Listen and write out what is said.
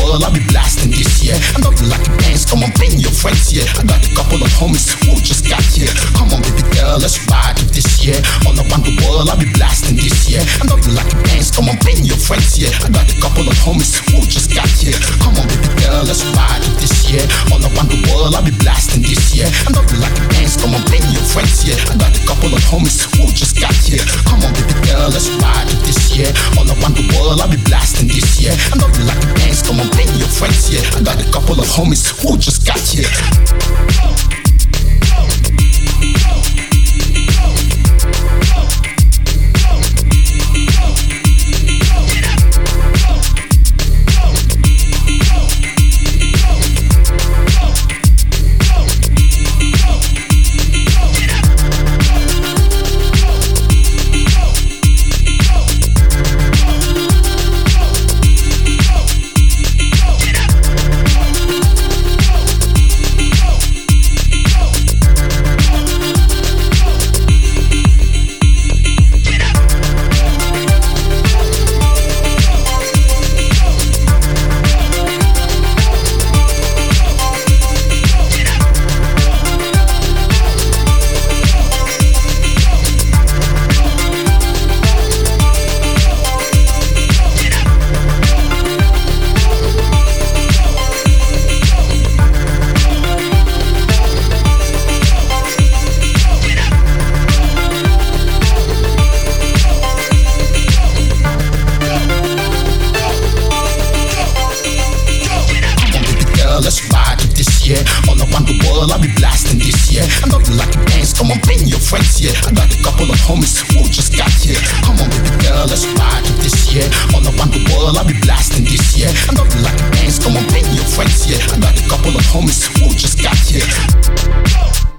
world, I'll be blasting this year. I know you like to dance, come on, bring your friends here. I got a couple of homies who just got here. Come on, baby girl, let's ride it this year. All around the world, I'll be blasting this year. I know you like to dance, come on, bring your friends here. I got a couple of homies who just got here. Come on, baby girl, let's ride it this year. All around the world, I'll be blasting this year. I know you like to dance, come on, bring your friends here. I got a couple of homies who just got here. Come on, baby girl, let's ride it this year. All around the world, I'll be blasting this year. I know you like to dance, come on, bring your friends here. I got a couple of homies who just got here. Let's ride it this year. All around the world, I'll be blasting this year. I know you like to dance, come on, bring your friends here. I got a couple of homies who just got here. Come on, baby girl, let's ride it this year. All around the world, I'll be blasting this year. I know you like to dance, come on, bring your friends here. I got a couple of homies who just got here.